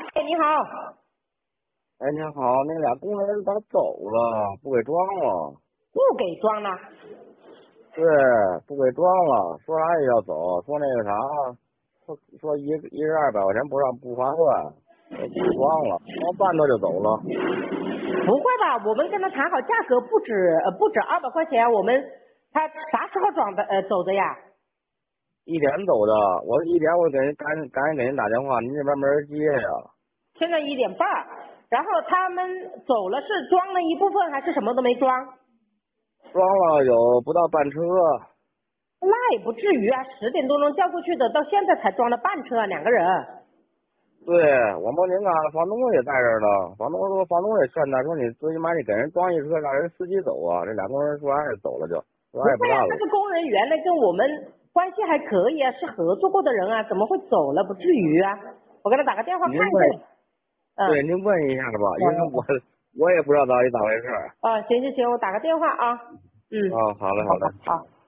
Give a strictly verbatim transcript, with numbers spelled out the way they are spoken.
哎，你好。 哎，你好，那俩工人咋走了？不给装了？ 不给装了。 对，不给装了，说啥也要走，说那个啥，说说一一日二百块钱不让不划算，说不给装了，装半头就走了。 不会吧？我们跟他谈好价格，不止呃不止二百块钱，我们他啥时候装的呃走的呀？ 一点走的，我一点我给人赶紧赶紧给人打电话，您这边没人接呀。 现在一点半，然后他们走了是装了一部分还是什么都没装？ 装了有不到半车。 那也不至于啊，十点多钟叫过去的，到现在才装了半车，两个人。 对，我们您看房东也在这儿呢，房东说房东也劝他说你最起码你给人装一车，让人司机走啊。这俩工人说完也走了就，说不会啊， 完也不干了。 那个工人原来跟我们关系还可以啊，是合作过的人啊，怎么会走了？不至于啊，我给他打个电话看您问， 一下。嗯。 对，您问一下吧，因为我嗯。 我也不知道到底咋回事儿。 啊，行行行，我打个电话啊。嗯。 啊，好嘞，好嘞。 好好。